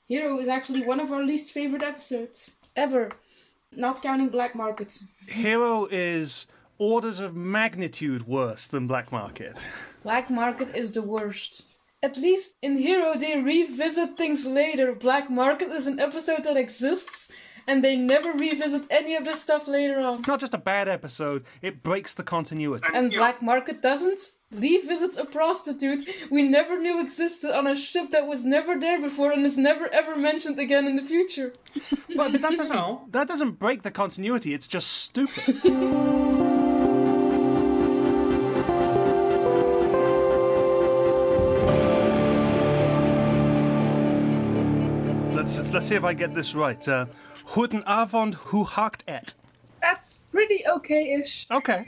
Hero is actually one of our least favorite episodes ever, not counting Black Market. Hero is orders of magnitude worse than Black Market. Black Market is the worst. At least in Hero they revisit things later. Black Market is an episode that exists, and they never revisit any of this stuff later on. It's not just a bad episode, it breaks the continuity. And Black Market doesn't. Lee visits a prostitute we never knew existed on a ship that was never there before and is never ever mentioned again in the future. Well, but that doesn't break the continuity, it's just stupid. Let's see if I get this right. Guten Abend, hoe hakt het? That's pretty okay-ish. Okay.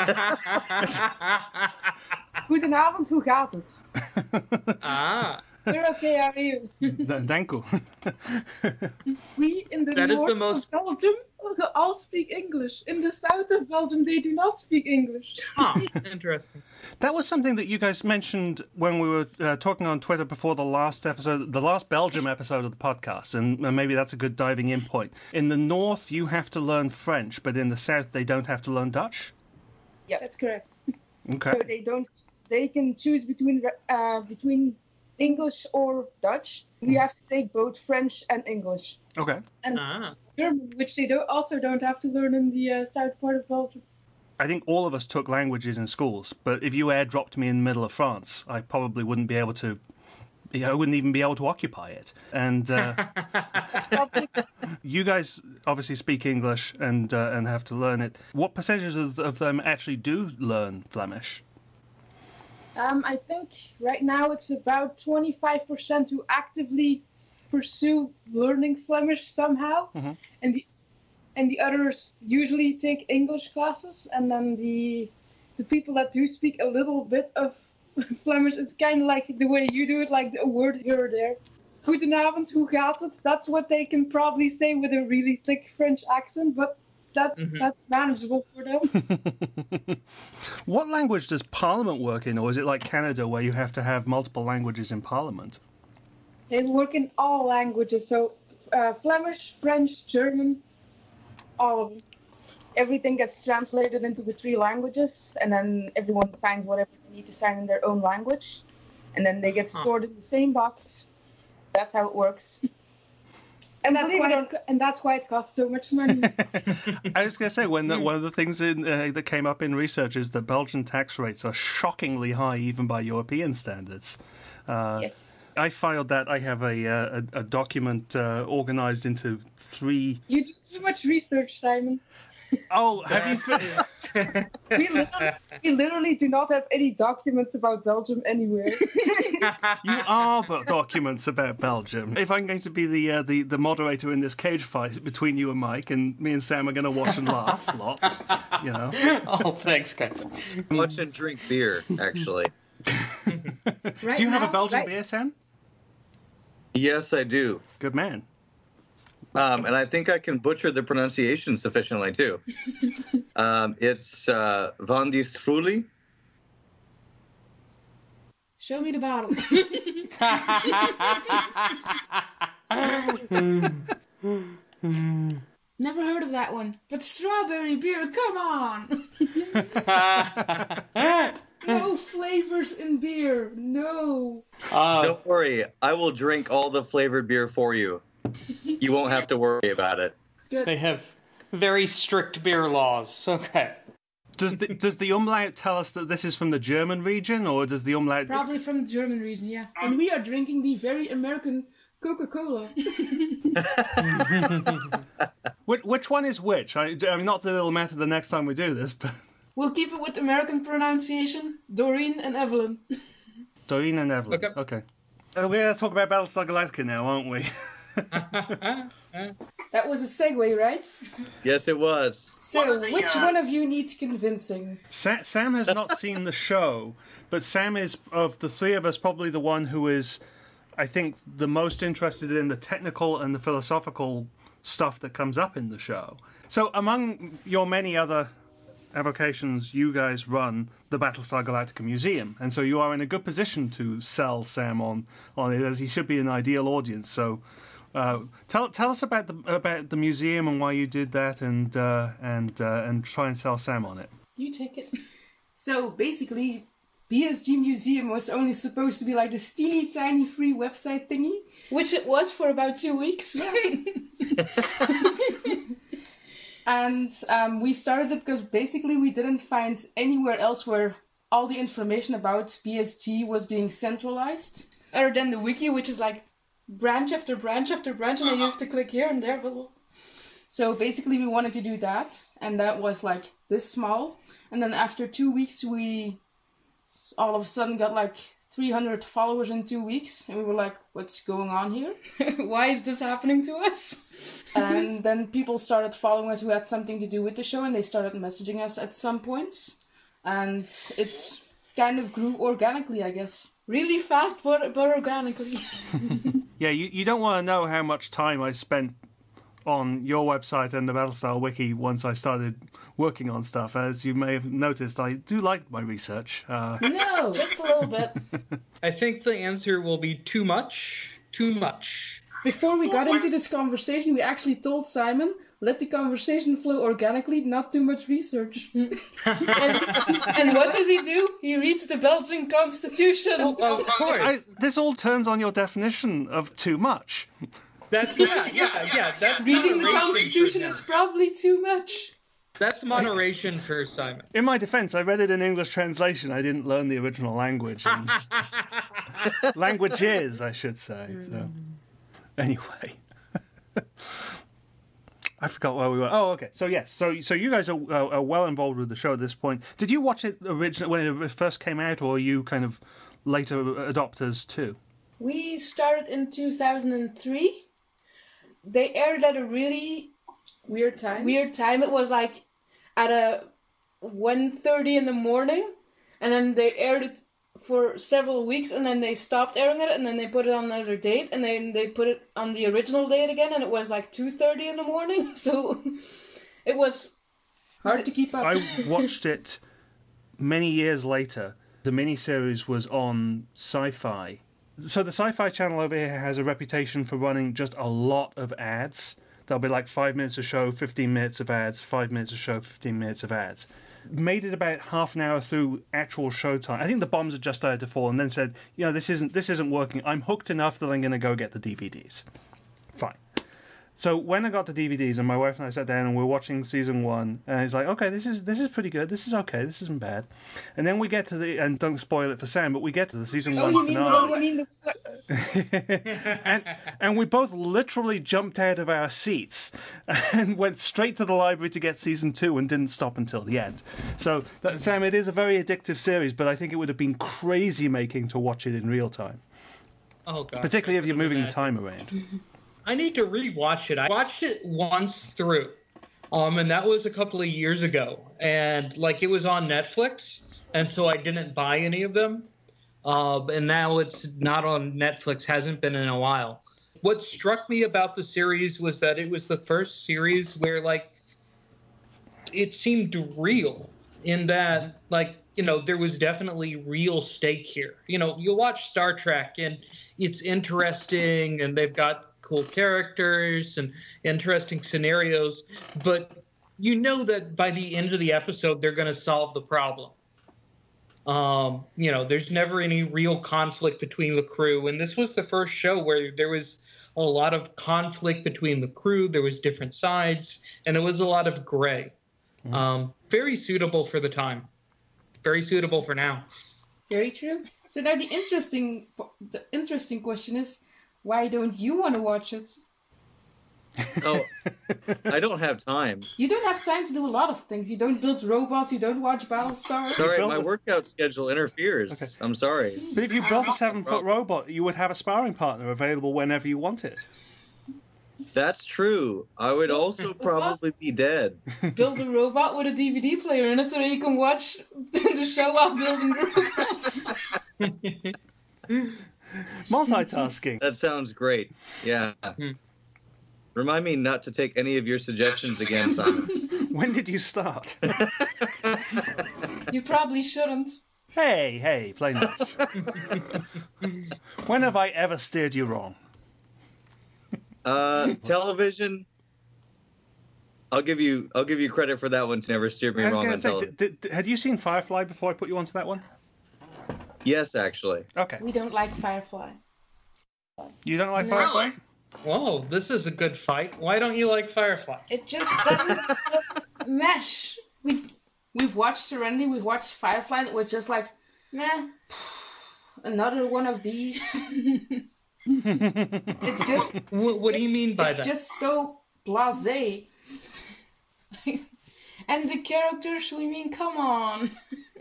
Goedenavond, hoe gaat het? Ah. We're okay, how are you? Dank u. We in the That is north the most- of Belgium all speak English. In the south of Belgium, they do not speak English. Huh. Interesting. That was something that you guys mentioned when we were talking on Twitter before the last episode, the last Belgium episode of the podcast, and maybe that's a good diving in point. In the north, you have to learn French, but in the south, they don't have to learn Dutch? Yeah, that's correct. Okay. So they can choose between English or Dutch. We have to take both French and English. Okay. And Ah. German, which they also don't have to learn in the south part of Belgium. I think all of us took languages in schools, but if you airdropped me in the middle of France, I probably wouldn't be able to. I wouldn't even be able to occupy it. And you guys obviously speak English and have to learn it. What percentage of them actually do learn Flemish? I think right now it's about 25% who actively pursue learning Flemish somehow, and the others usually take English classes, and then the people that do speak a little bit of Flemish, it's kind of like the way you do it, like a word here or there. Goedenavond, hoe gaat het? That's what they can probably say with a really thick French accent, but that's manageable for them. What language does Parliament work in, or is it like Canada where you have to have multiple languages in Parliament? They work in all languages, so Flemish, French, German, all of them. Everything gets translated into the 3 languages, and then everyone signs whatever they need to sign in their own language, and then they get stored in the same box. That's how it works. And that's why it costs so much money. I was going to say, one of the things that came up in research is that Belgian tax rates are shockingly high, even by European standards. Yes. I filed that. I have a document organized into 3. You do too much research, Simon. Oh, have you? We literally do not have any documents about Belgium anywhere. You are documents about Belgium. If I'm going to be the moderator in this cage fight between you and Mike, and me and Sam are going to watch and laugh lots, you know. Oh, thanks, guys. Watch and drink beer, actually. Do you have a Belgian beer, Sam? Yes, I do. Good man. And I think I can butcher the pronunciation sufficiently, too. It's Van die Stroelie. Show me the bottle. Never heard of that one. But strawberry beer, come on! No flavors in beer, no. Don't worry, I will drink all the flavored beer for you. You won't have to worry about it. Good. They have very strict beer laws. Okay. Does the umlaut tell us that this is from the German region, or does the umlaut... Probably from the German region, yeah. And we are drinking the very American Coca-Cola. Which one is which? I mean, not that it'll matter the next time we do this, but... We'll keep it with American pronunciation. Doreen and Evelyn. Doreen and Evelyn. Okay. We're going to talk about Battlestar Galactica now, aren't we? That was a segue, right? Yes, it was. So, which one of you needs convincing? Sam has not seen the show, but Sam is, of the 3 of us, probably the one who is, I think, the most interested in the technical and the philosophical stuff that comes up in the show. So, among your many other Avocations, you guys run the Battlestar Galactica Museum, and so you are in a good position to sell Sam on it, as he should be an ideal audience. So, tell us about the museum and why you did that, and try and sell Sam on it. You take it. So basically, BSG Museum was only supposed to be like this teeny tiny free website thingy. Which it was for about 2 weeks. Yeah. And we started it because basically we didn't find anywhere else where all the information about BSG was being centralized. Other than the wiki, which is like branch after branch after branch, and then you have to click here and there. So basically we wanted to do that, and that was like this small. And then after 2 weeks, we all of a sudden got like 300 followers in 2 weeks, and we were like, what's going on here? Why is this happening to us? And then people started following us who had something to do with the show, and they started messaging us at some points. And it's kind of grew organically, I guess. Really fast, but organically. Yeah, you don't want to know how much time I spent on your website and the Battlestar Wiki once I started working on stuff. As you may have noticed, I do like my research. No, just a little bit. I think the answer will be too much. Too much. Before we got into this conversation, we actually told Simon, let the conversation flow organically, not too much research. And what does he do? He reads the Belgian Constitution. Well, of course. This all turns on your definition of too much. That's That's Reading the moderation Constitution for is him. probably too much. That's moderation for Simon. In my defense, I read it in English translation. I didn't learn the original language. And languages, I should say. So. Anyway. I forgot where we were. Oh, okay. So, yes. So you guys are well involved with the show at this point. Did you watch it originally when it first came out, or are you kind of later adopters too? We started in 2003. They aired at a really Weird time. It was like at a 1:30 in the morning, and then they aired it for several weeks, and then they stopped airing it, and then they put it on another date, and then they put it on the original date again, and it was like 2:30 in the morning. So it was hard to keep up. I watched it many years later. The miniseries was on Sci-Fi. So the Sci-Fi channel over here has a reputation for running just a lot of ads. There'll be like 5 minutes a show, 15 minutes of ads, 5 minutes a show, 15 minutes of ads. Made it about half an hour through actual showtime. I think the bombs had just started to fall, and then said, this isn't working. I'm hooked enough that I'm going to go get the DVDs. Fine. So when I got the DVDs, and my wife and I sat down and we were watching season 1, and it's like, okay, this is pretty good. This is okay. This isn't bad. And then we get to and don't spoil it for Sam, but we get to the season 1 finale. and we both literally jumped out of our seats and went straight to the library to get season 2 and didn't stop until the end. So, Sam, it is a very addictive series, but I think it would have been crazy making to watch it in real time. Oh, God. Particularly if you're moving the time around. I need to rewatch it. I watched it once through, and that was a couple of years ago. And it was on Netflix, and so I didn't buy any of them. And now it's not on Netflix, hasn't been in a while. What struck me about the series was that it was the first series where, it seemed real in that, there was definitely real stake here. You watch Star Trek, and it's interesting, and they've got cool characters and interesting scenarios, but that by the end of the episode, they're going to solve the problem. There's never any real conflict between the crew. And this was the first show where there was a lot of conflict between the crew. There was different sides, and it was a lot of gray. Very suitable for the time. Very suitable for now. Very true. So now the interesting question is, why don't you want to watch it? Oh, I don't have time. You don't have time to do a lot of things. You don't build robots. You don't watch Battlestar. Sorry, my workout schedule interferes. Okay. I'm sorry. But if you built a 7-foot robot, you would have a sparring partner available whenever you wanted. That's true. I would also probably be dead. Build a robot with a DVD player in it so you can watch the show while building robots. Multitasking. That sounds great. Yeah. Remind me not to take any of your suggestions again, Simon. When did you start? You probably shouldn't. Hey, play nice. When have I ever steered you wrong? Television. I'll give you credit for that one to never steer me I was wrong going on to say, television. had you seen Firefly before I put you onto that one? Yes, actually. Okay. We don't like Firefly. You don't like No. Firefly? Whoa, this is a good fight. Why don't you like Firefly? It just doesn't mesh. We've watched Serenity, we've watched Firefly, and it was just like, meh, another one of these. It's just, What do you mean by it's that? just so blasé. And the characters, we mean, come on.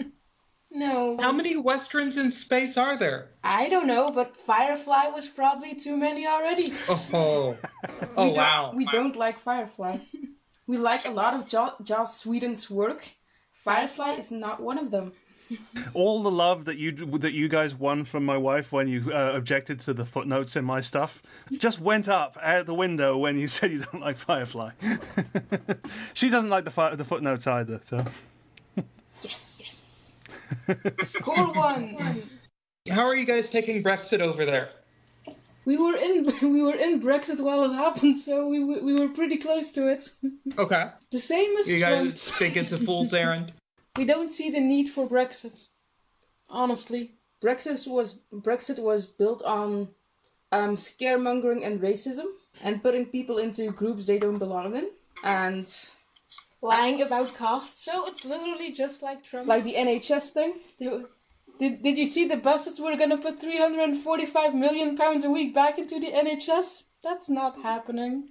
No. How many westerns in space are there? I don't know, but Firefly was probably too many already. Oh, We don't like Firefly. We like a lot of Joss Whedon's work. Firefly is not one of them. All the love that you guys won from my wife when you objected to the footnotes in my stuff just went up out the window when you said you don't like Firefly. She doesn't like the footnotes either, so... Yes. Score one. How are you guys taking Brexit over there? We were in Brexit while it happened, so we were pretty close to it. Okay. The same as You guys Trump. think it's a fool's errand? We don't see the need for Brexit. Honestly. Brexit was built on scaremongering and racism, and putting people into groups they don't belong in, and Lying about costs. So it's literally just like Trump. like the NHS thing. Did you see the buses were going to put £345 million a week back into the NHS? That's not happening.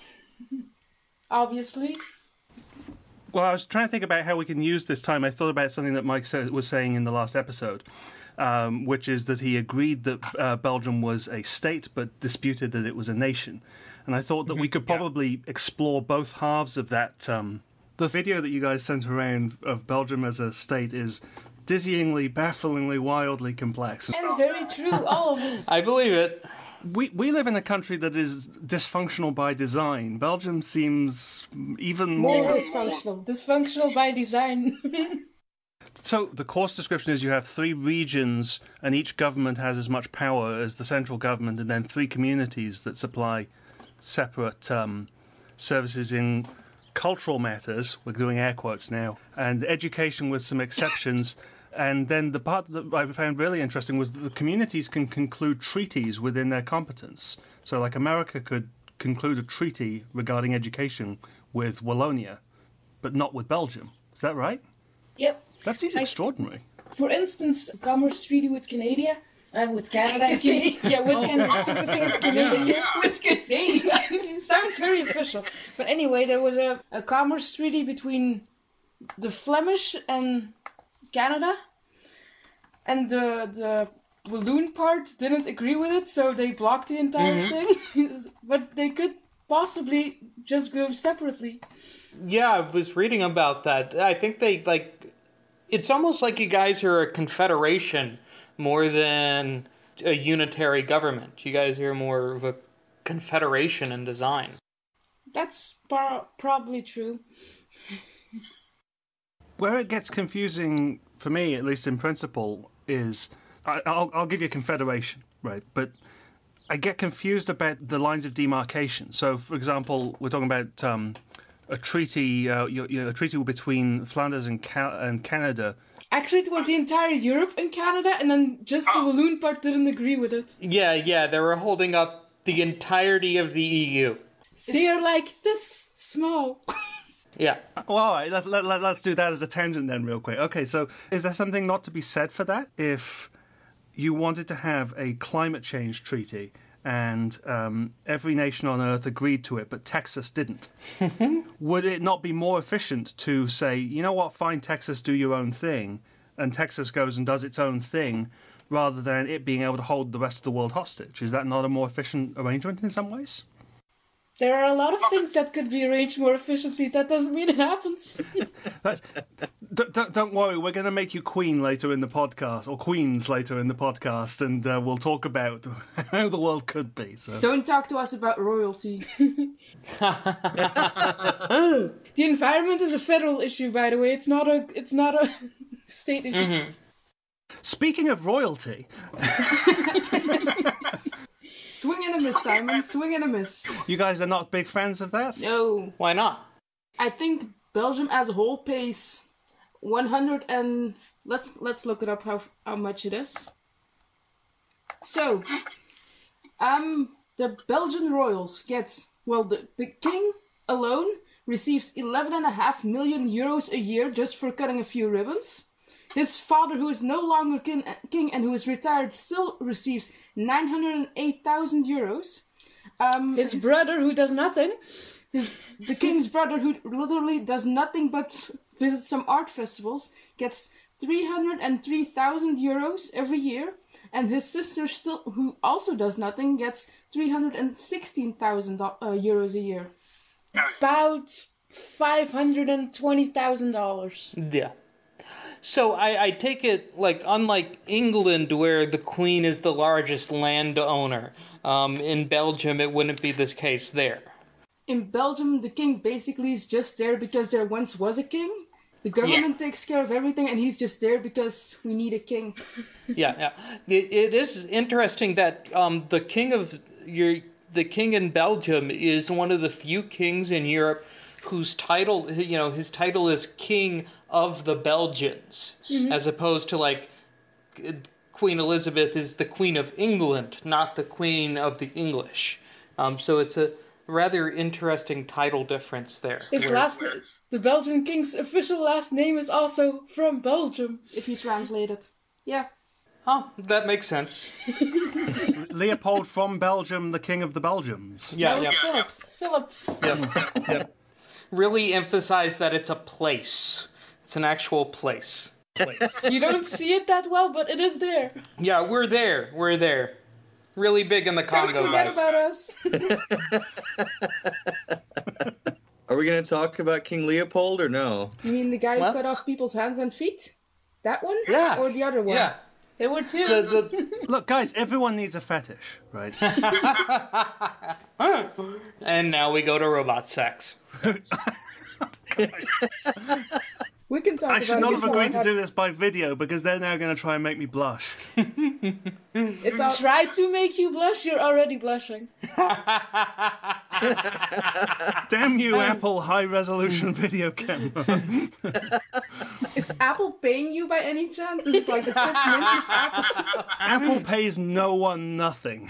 Obviously. Well, I was trying to think about how we can use this time. I thought about something that Mike was saying in the last episode, which is that he agreed that Belgium was a state, but disputed that it was a nation. And I thought that we could probably explore both halves of that. The video that you guys sent around of Belgium as a state is dizzyingly, bafflingly, wildly complex. And very true, all of it. I believe it. We live in a country that is dysfunctional by design. Belgium seems even more... More dysfunctional. Dysfunctional by design. So the course description is you have 3 regions and each government has as much power as the central government, and then 3 communities that supply separate services in cultural matters, we're doing air quotes now, and education with some exceptions. And then the part that I found really interesting was that the communities can conclude treaties within their competence. So like America could conclude a treaty regarding education with Wallonia, but not with Belgium. Is that right? Yep. That seems extraordinary. For instance, a commerce treaty with Canada. With Canada. Yeah, what kind of stupid thing is Canada? With Canada. Sounds very official. But anyway, there was a commerce treaty between the Flemish and Canada. And the Walloon part didn't agree with it, so they blocked the entire thing. But they could possibly just go separately. Yeah, I was reading about that. I think they, it's almost like you guys are a confederation more than a unitary government. You guys are more of a confederation in design. That's probably true. Where it gets confusing, for me, at least in principle, is... I'll give you confederation, right? But I get confused about the lines of demarcation. So, for example, we're talking about a treaty, a treaty between Flanders and Canada. Actually, it was the entire Europe and Canada, and then just the Walloon part didn't agree with it. Yeah, they were holding up the entirety of the EU. They are like this small. Yeah. Well, all right, let's do that as a tangent then real quick. Okay, so is there something not to be said for that? If you wanted to have a climate change treaty and every nation on Earth agreed to it, but Texas didn't, would it not be more efficient to say, you know what, fine, Texas, do your own thing, and Texas goes and does its own thing, rather than it being able to hold the rest of the world hostage? Is that not a more efficient arrangement in some ways? There are a lot of things that could be arranged more efficiently. That doesn't mean it happens. Don't worry, we're going to make you queen later in the podcast, or queens later in the podcast, and we'll talk about how the world could be. So Don't talk to us about royalty. The environment is a federal issue, by the way. It's not a state issue. Mm-hmm. Speaking of royalty, Swing and a miss, Simon. Swing and a miss. you guys are not big fans of that? No. Why not? I think Belgium as a whole pays 100 and... Let's look it up how much it is. So, the Belgian royals get... Well, the king alone receives 11.5 million euros a year just for cutting a few ribbons. His father, who is no longer king and who is retired, still receives 908,000 euros. His brother, who does nothing. The king's brother, who literally does nothing but visit some art festivals, gets 303,000 euros every year. And his sister, who also does nothing, gets 316,000 euros a year. About $520,000. Yeah. So I take it, like, unlike England, where the Queen is the largest landowner, in Belgium it wouldn't be this case there. In Belgium, the king basically is just there because there once was a king. The government takes care of everything, and he's just there because we need a king. Yeah. It is interesting that the king in Belgium is one of the few kings in Europe whose title, his title is King of the Belgians, as opposed to, like, Queen Elizabeth is the Queen of England, not the Queen of the English. So it's a rather interesting title difference there. The Belgian king's official last name is also from Belgium. If you translate it. Yeah. Oh, that makes sense. Leopold from Belgium, the king of the Belgians. Yeah. Philip. Yep. Really emphasize that it's a place. It's an actual place. You don't see it that well, but it is there. Yeah, we're there. Really big in the Congo, Don't forget guys. about us. Are we going to talk about King Leopold or no? You mean the guy What? who cut off people's hands and feet? That one? Yeah. Or the other one? Yeah. There were two. Look, guys, everyone needs a fetish, right? And now we go to robot sex. We can talk I about should it not have before agreed to I do this by video because they're now going to try and make me blush. It's all... Try to make you blush, you're already blushing. Damn you, Apple high-resolution video camera. Is Apple paying you by any chance? This is like the first mention of Apple. Apple pays no one nothing.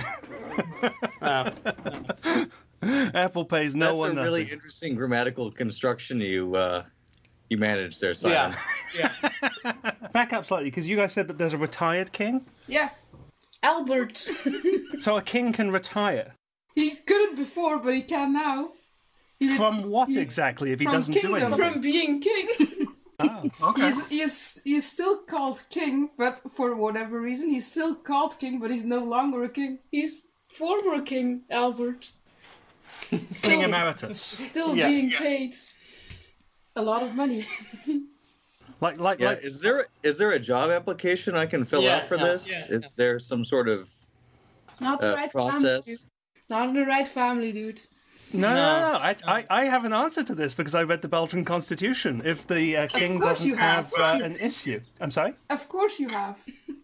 Apple pays no That's one a nothing. really interesting grammatical construction you managed there, Simon. Yeah. Back up slightly, because you guys said that there's a retired king. Yeah. Albert. So a king can retire. He couldn't before, but he can now. From what exactly if he from doesn't do kingdom. anything? From being king. Oh, okay. He is still called king, but for whatever reason, he's still called king, but he's no longer a king. He's former King Albert. King emeritus. Still Yeah. being paid. A lot of money. Like, Yeah, is there a job application I can fill out for this? Yeah. Is there some sort of Not the right process? family. Not in the right family, dude. No. I have an answer to this because I read the Belgian constitution. If the king course doesn't you have have. an issue. I'm sorry? Of course you have.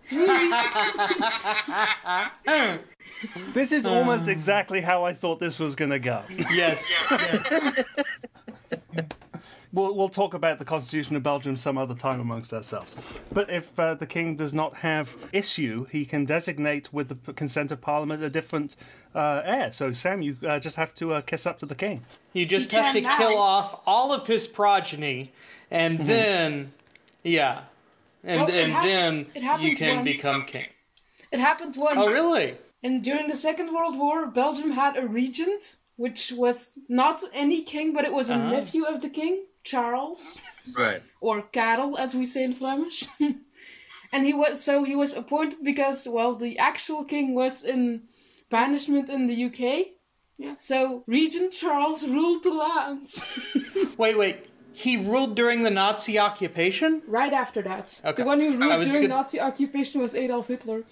This is almost exactly how I thought this was going to go. Yes. We'll talk about the Constitution of Belgium some other time amongst ourselves. But if the king does not have issue, he can designate with the consent of Parliament a different heir. So, Sam, you just have to kiss up to the king. You just He have to can now. kill off all of his progeny, and then, Well, it then happened you can once. become king. It happened once. Oh, really? And during the Second World War, Belgium had a regent, which was not any king, but it was a nephew of the king, Charles, Right. or Karel, as we say in Flemish. And he was appointed because, well, the actual king was in banishment in the UK, Yeah. So Regent Charles ruled the lands. Wait. He ruled during the Nazi occupation? Right after that. Okay. The one who I ruled was during gonna- Nazi occupation was Adolf Hitler.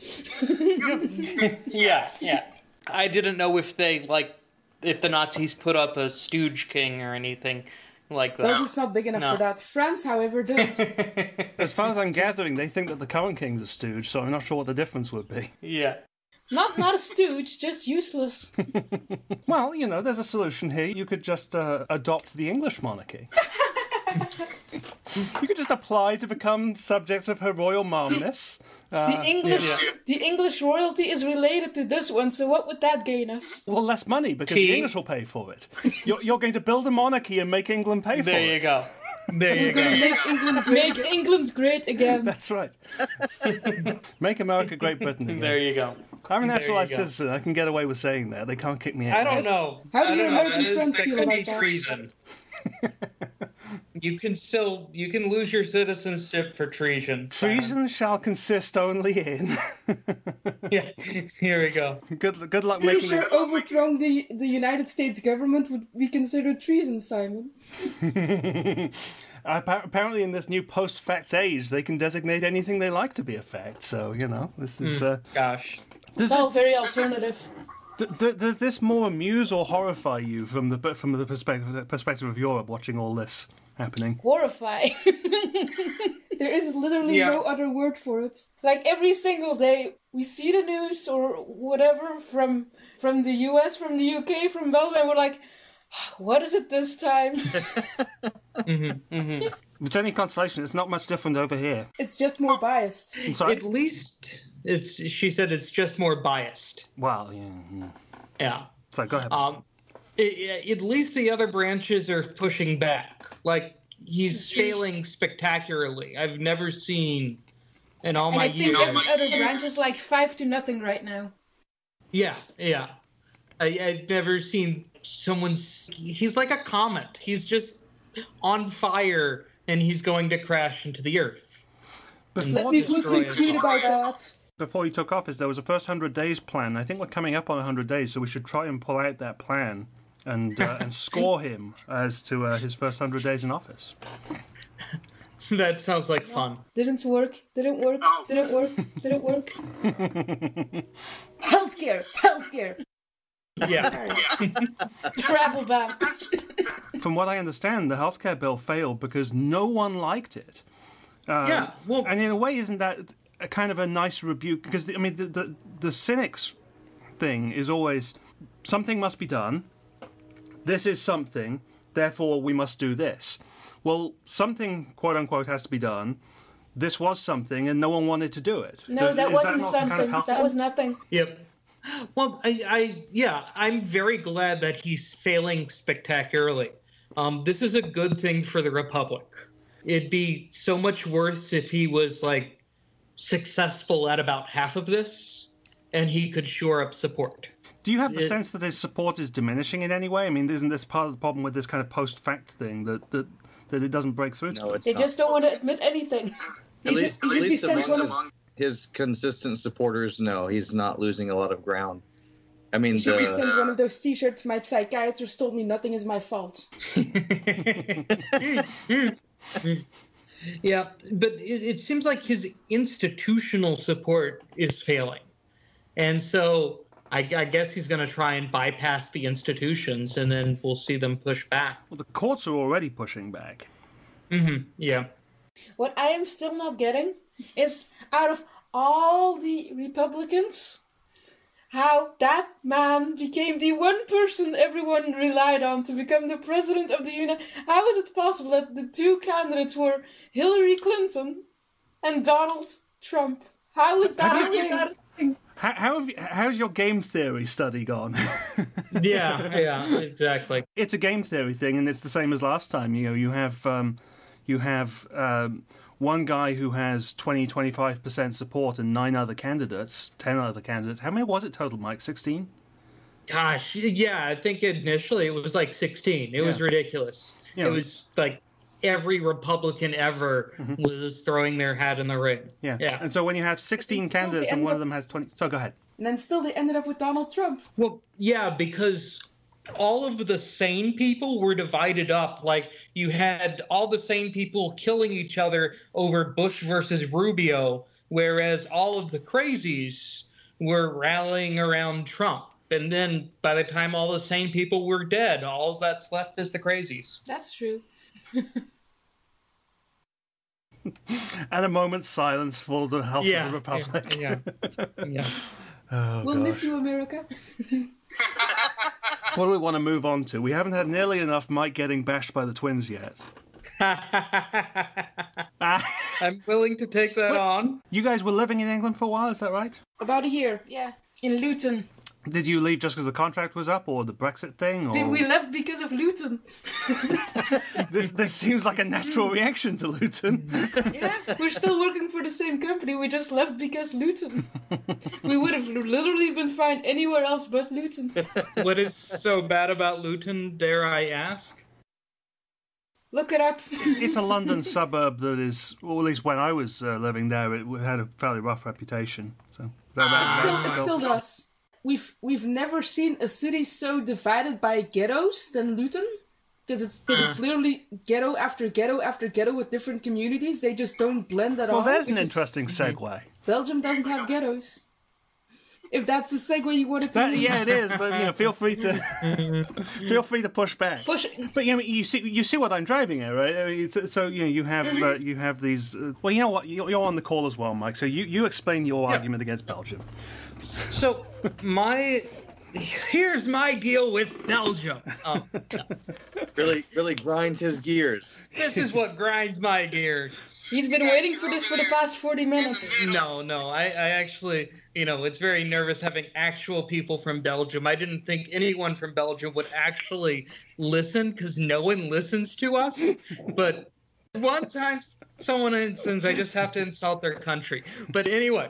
Yeah. I didn't know if if the Nazis put up a stooge king or anything like that. Belgium's not big enough No. for that. France, however, does. As far as I'm gathering, they think that the current king's a stooge, so I'm not sure what the difference would be. Yeah. Not a stooge, just useless. Well, you know, there's a solution here. You could just adopt the English monarchy. You could just apply to become subjects of Her Royal Mildness. The English royalty is related to this one, so what would that gain us? Well, less money, because Tea. the English will pay for it. You're going to build a monarchy and make England pay for it. There you go. There you We're gonna go. make England great. Make England great again. That's right. Make America Great Britain again. There you go. I'm a there you naturalized go. citizen. I can get away with saying that. They can't kick me out. I don't know. How do I your don't know. American friends That feel could about be that? treason. You can lose your citizenship for treason. Simon. Treason shall consist only in. Yeah. Here we go. Good luck Pretty making sure it. overthrowing the United States government would be considered treason, Simon. Apparently, in this new post-fact age, they can designate anything they like to be a fact. So, you know, this is. Gosh. It's all very alternative. Does this more amuse or horrify you from the perspective of Europe watching all this happening? Horrify. There is literally Yeah. no other word for it. Like every single day, we see the news or whatever from the US, from the UK, from Belgium, and we're like, what is it this time? If it's any consolation, it's not much different over here. It's just more biased. I'm sorry. At least she said it's just more biased. Well, yeah. Yeah. So go ahead. At least the other branches are pushing back. Like, he's failing spectacularly. I've never seen in all And my I think years. every other branch is like 5-0 right now. Yeah. I've never seen he's like a comet. He's just on fire and he's going to crash into the earth. Let me quickly tweet about that. Before he took office, there was a first 100 days plan. I think we're coming up on 100 days, so we should try and pull out that plan and score him as to his first 100 days in office. That sounds like fun. Didn't work. Healthcare. Yeah. Travel ban. From what I understand, the healthcare bill failed because no one liked it. Yeah. Well, And in a way, isn't that a kind of a nice rebuke? Because, I mean, the cynics thing is always, something must be done. This is something, therefore we must do this. Well, something, quote-unquote, has to be done. This was something, and no one wanted to do it. No, that wasn't not kind of something. helpful? That was nothing. Yep. Well, I'm very glad that he's failing spectacularly. This is a good thing for the Republic. It'd be so much worse if he was, like, successful at about half of this, and he could shore up support. Do you have the sense that his support is diminishing in any way? I mean, isn't this part of the problem with this kind of post-fact thing, that it doesn't break through to? No, it's They not. just don't want to admit anything. At He least, should be sent one of- among his consistent supporters, no, he's not losing a lot of ground. I mean, You should be sent one of those t-shirts, my psychiatrist told me nothing is my fault. Yeah, but it seems like his institutional support is failing. And so I guess he's going to try and bypass the institutions, and then we'll see them push back. Well, the courts are already pushing back. Yeah. What I am still not getting is, out of all the Republicans, how that man became the one person everyone relied on to become the president of the United. How is it possible that the two candidates were Hillary Clinton and Donald Trump? How is that? How's your game theory study gone? Yeah, exactly. It's a game theory thing, and it's the same as last time. You know, you have one guy who has 20-25% support and 10 other candidates. How many was it total, Mike? 16? Gosh, yeah, I think initially it was like 16. It was ridiculous. Yeah. It was like every Republican ever was throwing their hat in the ring. Yeah. And so when you have 16 candidates and one of them has 20... So go ahead. And then still they ended up with Donald Trump. Well, yeah, because all of the sane people were divided up. Like, you had all the sane people killing each other over Bush versus Rubio, whereas all of the crazies were rallying around Trump. And then by the time all the sane people were dead, all that's left is the crazies. That's true. And a moment's silence for the health of the Republic. Yeah. Oh, We'll gosh. miss you, America. What do we want to move on to? We haven't had nearly enough Mike getting bashed by the twins yet. I'm willing to take that on. You guys were living in England for a while, is that right? About a year. Yeah, in Luton. Did you leave just because the contract was up, or the Brexit thing? Or... We left because of Luton. This seems like a natural reaction to Luton. Yeah, we're still working for the same company. We just left because Luton. We would have literally been fine anywhere else but Luton. What is so bad about Luton, dare I ask? Look it up. It's a London suburb that is, or at least when I was living there, it had a fairly rough reputation. So It still does. We've never seen a city so divided by ghettos than Luton, because it's literally ghetto after ghetto after ghetto with different communities. They just don't blend at all. Well, there's an because interesting segue. Belgium doesn't have ghettos. If that's the segue you wanted to use. Yeah, it is, but feel free to push back. But you see what I'm driving at, right? I mean, so you have these. Well, you know what? You're on the call as well, Mike. So you explain your argument against Belgium. So here's my deal with Belgium. Really grinds his gears. This is what grinds my gears. He's been waiting for this for the past 40 minutes. No, I actually, it's very nervous having actual people from Belgium. I didn't think anyone from Belgium would actually listen, because no one listens to us. But one time someone listens, I just have to insult their country. But anyway.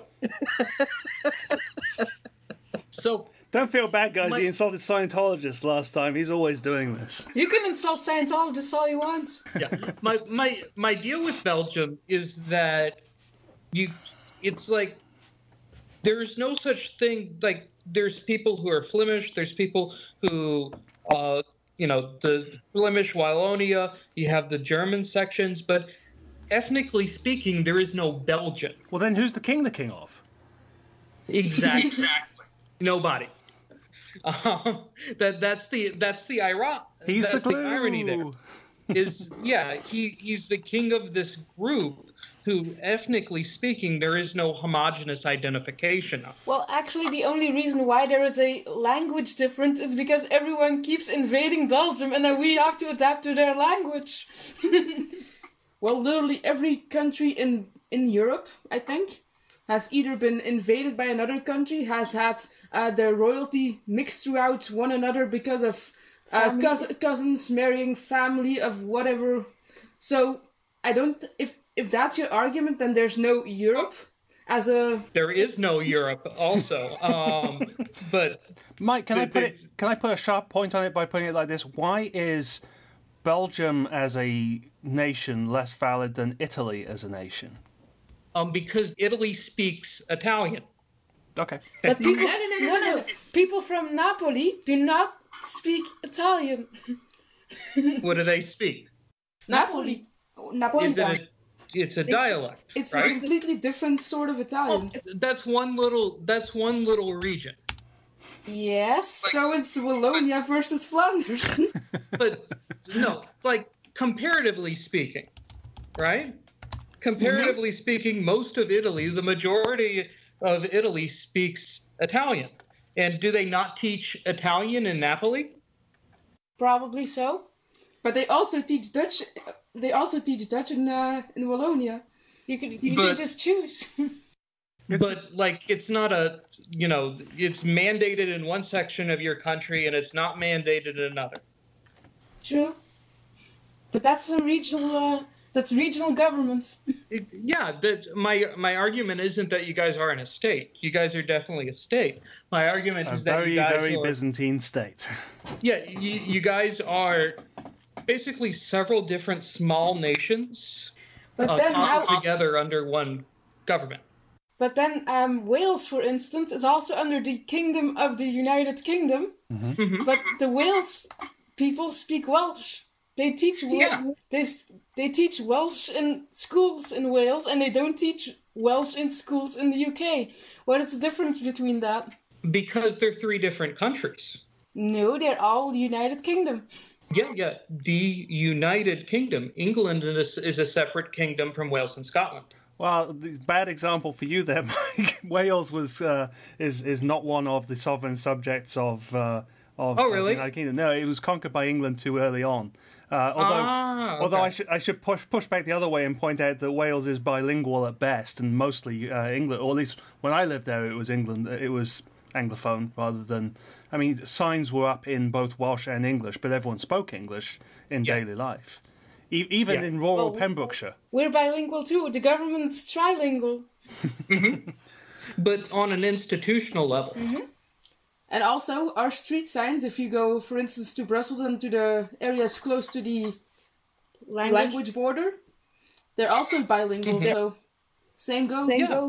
So don't feel bad, guys. He insulted Scientologists last time. He's always doing this. You can insult Scientologists all you want. Yeah, my deal with Belgium is that it's like there's no such thing. Like, there's people who are Flemish. There's people who the Flemish Wallonia. You have the German sections, but ethnically speaking, there is no Belgian. Well, then who's the king of? Exactly. Nobody. That's the irony. He's that's the glue. The irony there. He's the king of this group who, ethnically speaking, there is no homogenous identification of. Well, actually, the only reason why there is a language difference is because everyone keeps invading Belgium, and then we have to adapt to their language. Well, literally every country in Europe, I think, has either been invaded by another country, has had their royalty mixed throughout one another because of cousins marrying family of whatever. So I don't. If that's your argument, then there's no Europe as a. There is no Europe, also. But Mike, can I put a sharp point on it by putting it like this? Why is Belgium as a nation less valid than Italy as a nation? Because Italy speaks Italian. Okay. But people from Napoli do not speak Italian. What do they speak? Napoli. Napolitan. It's a dialect. It's right? a completely different sort of Italian. That's one little region. Yes. So is Wallonia versus Flanders. But no, like, comparatively speaking, right? Comparatively speaking, most of Italy, the majority of Italy speaks Italian. And do they not teach Italian in Napoli? Probably so. But they also teach Dutch. They also teach Dutch in Wallonia. You can just choose. But, like, it's not it's mandated in one section of your country and it's not mandated in another. True. But that's a regional. That's regional government. My argument isn't that you guys aren't a state. You guys are definitely a state. My argument is that you guys very are, Byzantine state. Yeah, you guys are basically several different small nations together under one government. But then Wales, for instance, is also under the Kingdom of the United Kingdom, But the Wales people speak Welsh. They teach they teach Welsh in schools in Wales, and they don't teach Welsh in schools in the UK. What is the difference between that? Because they're three different countries. No, they're all United Kingdom. Yeah. The United Kingdom. England is a separate kingdom from Wales and Scotland. Well, the bad example for you there, Mike. Wales is not one of the sovereign subjects of really? the United Kingdom. No, it was conquered by England too early on. Although I should push back the other way and point out that Wales is bilingual at best, and mostly England, or at least when I lived there, it was England. It was Anglophone rather than. I mean, signs were up in both Welsh and English, but everyone spoke English in daily life, even in rural Pembrokeshire. We're bilingual too. The government's trilingual. But on an institutional level. And also, our street signs, if you go, for instance, to Brussels and to the areas close to the language border, they're also bilingual, so same goes.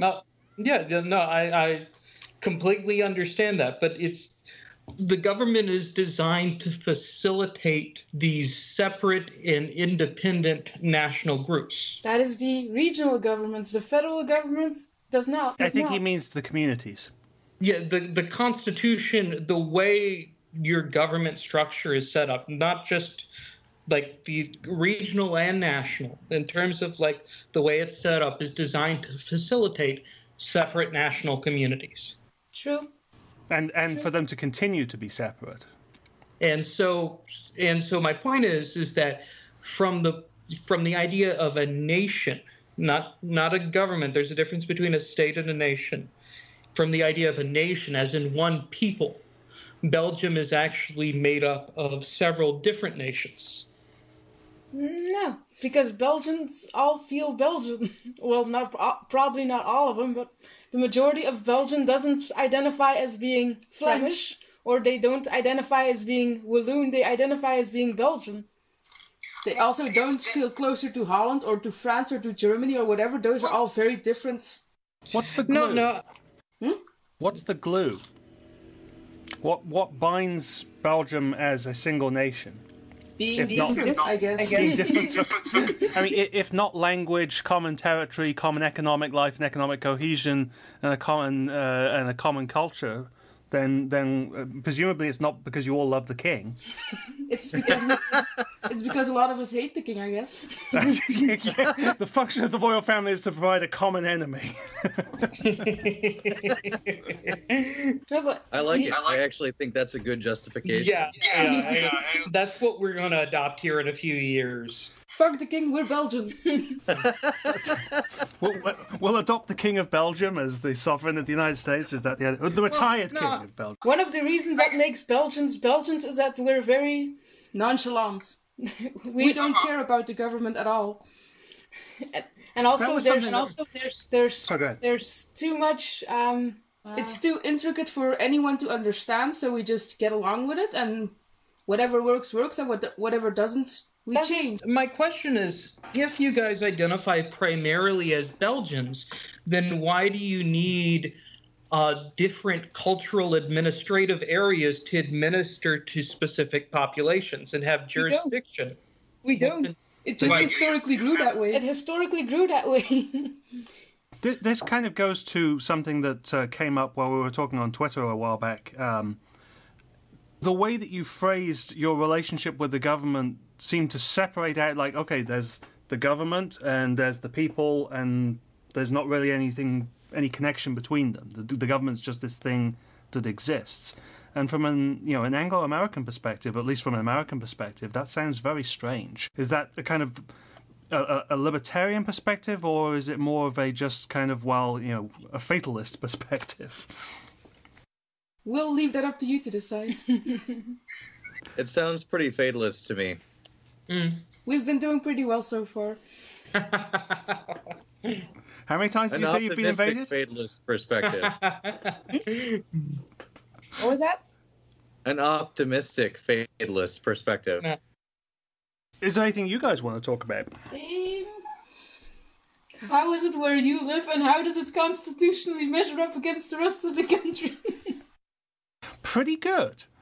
I completely understand that, but the government is designed to facilitate these separate and independent national groups. That is the regional governments. The federal government does not. I think he means the communities. Yeah, the Constitution, the way your government structure is set up, not just like the regional and national, in terms of like the way it's set up, is designed to facilitate separate national communities. True. And for them to continue to be separate. And so my point is that from the idea of a nation, not a government, there's a difference between a state and a nation. From the idea of a nation, as in one people, Belgium is actually made up of several different nations. No, because Belgians all feel Belgian. Well, probably not all of them, but the majority of Belgium doesn't identify as being Flemish, or they don't identify as being Walloon, they identify as being Belgian. They also don't feel closer to Holland or to France or to Germany or whatever. Those are all very different. What's the glue? No. What's the glue? What binds Belgium as a single nation? Being different, I guess. Being different. I mean, if not language, common territory, common economic life and economic cohesion, and a common culture, then presumably it's not because you all love the king. It's because a lot of us hate the king, I guess. The function of the royal family is to provide a common enemy. I like it. I actually think that's a good justification. Yeah. That's what we're going to adopt here in a few years. Fuck the king, we're Belgian. We'll adopt the king of Belgium as the sovereign of the United States. Is that the retired king of Belgium? One of the reasons that makes Belgians is that we're very nonchalant. We don't care about the government at all. And also there's too much. It's too intricate for anyone to understand, so we just get along with it, and whatever works, and whatever doesn't, we change. My question is, if you guys identify primarily as Belgians, then why do you need different cultural administrative areas to administer to specific populations and have jurisdiction? We don't. It just historically grew that way. It historically grew that way. This kind of goes to something that came up while we were talking on Twitter a while back. The way that you phrased your relationship with the government seemed to separate out, like, okay, there's the government and there's the people, and there's not really any connection between them. The government's just this thing that exists. And from an Anglo-American perspective, at least from an American perspective, that sounds very strange. Is that a kind of a libertarian perspective, or is it more of a just kind of, a fatalist perspective? We'll leave that up to you to decide. It sounds pretty fatalist to me. We've been doing pretty well so far. How many times did you say you've been invaded? Fatalist perspective. What was that? An optimistic fatalist perspective. Is there anything you guys want to talk about? How is it where you live, and how does it constitutionally measure up against the rest of the country? Pretty good.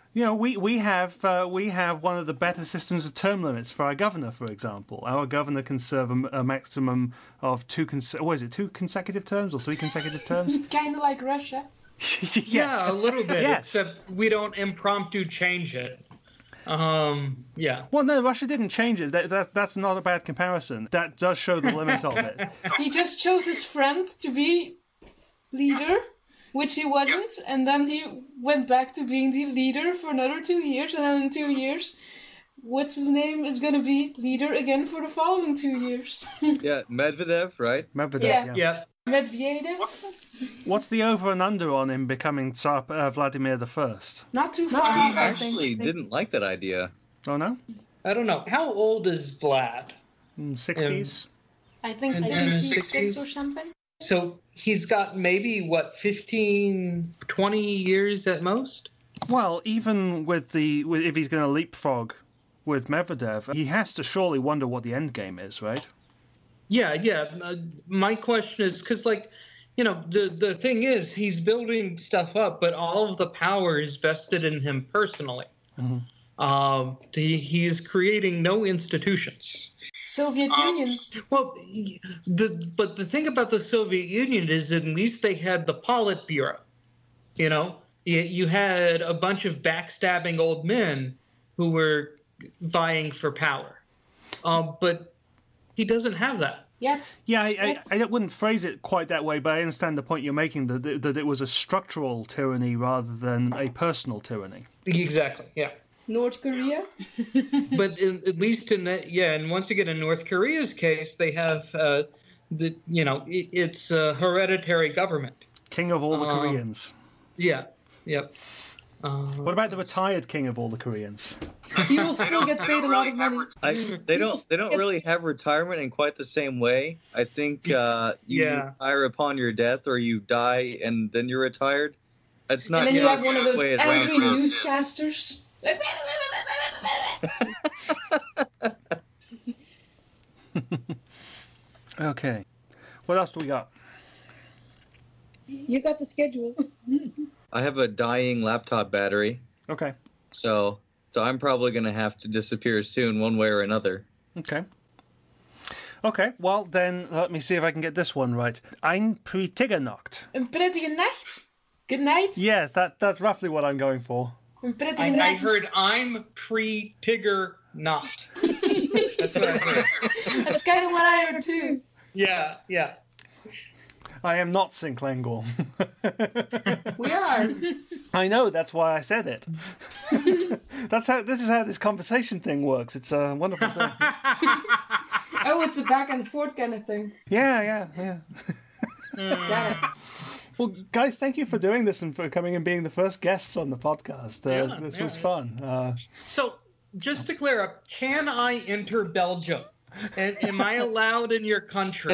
You know, we have one of the better systems of term limits for our governor, for example. Our governor can serve a maximum of two consecutive terms or 3 consecutive terms? Kind of like Russia. Yes. Yeah, a little bit. Yes. Except we don't impromptu change it. Yeah. Well, no, Russia didn't change it. That's not a bad comparison. That does show the limit of it. He just chose his friend to be leader, which he wasn't, and then he went back to being the leader for another 2 years, and then in 2 years, what's his name is going to be leader again for the following 2 years. Yeah, Medvedev, right? Medvedev, Yeah. Yeah. Medvedev? What's the over and under on him becoming Tsar Vladimir I? Not too far I off, I think. actually didn't like that idea. Oh, no? I don't know. How old is Vlad? 60s? I think In the 56 or 60s? something. So he's got maybe, 15, 20 years at most? Well, even if he's going to leapfrog with Medvedev, he has to surely wonder what the end game is, right? Yeah. My question is, because, the thing is, he's building stuff up, but all of the power is vested in him personally. Mm-hmm. He's creating no institutions. Soviet Union. Well, but the thing about the Soviet Union is at least they had the Politburo. You had a bunch of backstabbing old men who were vying for power. But he doesn't have that. Yet. Yeah, I wouldn't phrase it quite that way, but I understand the point you're making, that it was a structural tyranny rather than a personal tyranny. Exactly, yeah. North Korea. But at least in that, yeah, and once again in North Korea's case, they have it's a hereditary government. King of all the Koreans. Yeah, yep. What about the retired king of all the Koreans? He will still get paid a lot of money. They don't really have retirement in quite the same way. I think you retire upon your death, or you die and then you're retired. It's not. And then you have one of those way it angry runs. newscasters. Okay. What else do we got? You got the schedule. I have a dying laptop battery, Okay. so I'm probably going to have to disappear soon, one way or another. Okay. Okay, well then, let me see if I can get this one right. Ein prettige Nacht. Een prettige nacht. Good night. Yes, that's roughly what I'm going for. Een prettige I nacht. heard I'm pre-Tigger not. That's what I heard. That's kind of what I heard too. Yeah. I am not Sinklengor. We are. I know, that's why I said it. This is how this conversation thing works. It's a wonderful thing. Oh, it's a back and forth kind of thing. Yeah. Got it. Well, guys, thank you for doing this and for coming and being the first guests on the podcast. This was fun. So, just to clear up, can I enter Belgium? And am I allowed in your country?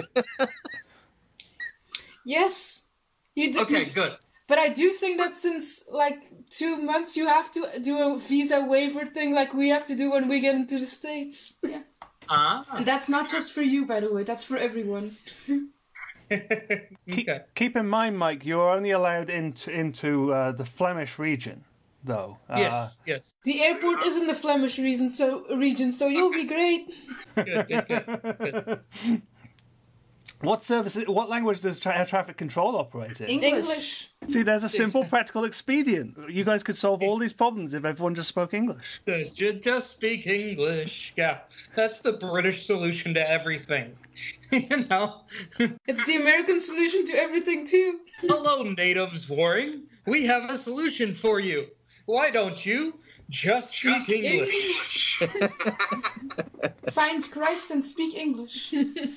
Yes. You do. Okay, good. But I do think that since 2 months you have to do a visa waiver thing like we have to do when we get into the States. Yeah. Ah. And that's not just for you, by the way. That's for everyone. Okay. Keep in mind, Mike, you're only allowed into the Flemish region, though. Yes. The airport is in the Flemish region, so you'll be great. Good. What language does air traffic control operate in? English. See, there's a simple, practical expedient. You guys could solve all these problems if everyone just spoke English. Just speak English. Yeah, that's the British solution to everything. It's the American solution to everything too. Hello, natives warring. We have a solution for you. Why don't you just speak English? Find Christ and speak English.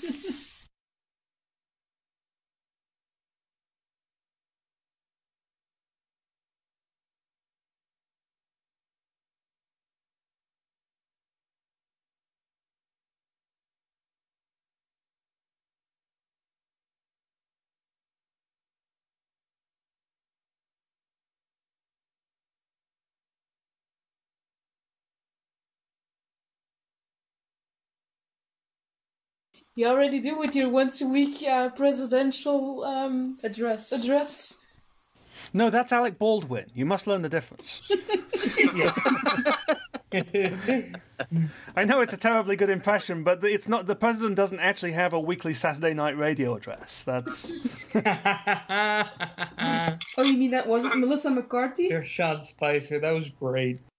You already do with your once a week presidential Address. address. No, that's Alec Baldwin. You must learn the difference. I know it's a terribly good impression, but it's not. The president doesn't actually have a weekly Saturday night radio address. That's. Oh, you mean that wasn't Melissa McCarthy? They're Sean Spicer. That was great.